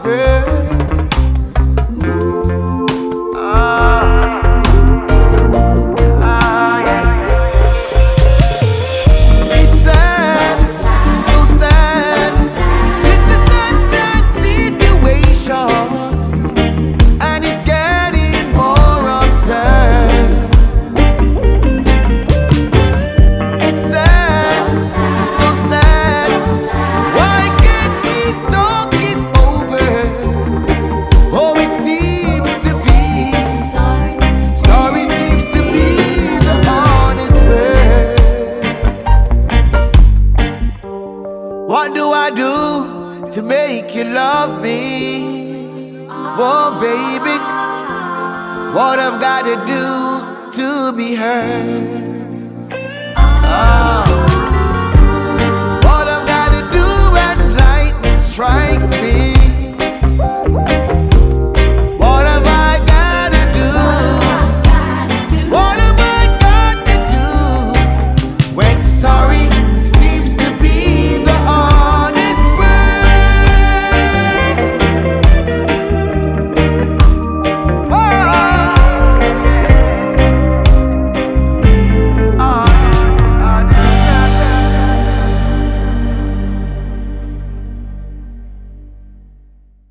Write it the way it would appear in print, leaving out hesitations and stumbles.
whisper. It's sad, so sad. It's a sad, sad situation, and it's getting more upset. It's sad, so sad. Why can't we talk it over? Oh, it seems to be sorry seems to be the honest word. What do I do to make you love me? Oh, baby, what I've got to do to be heard? Oh.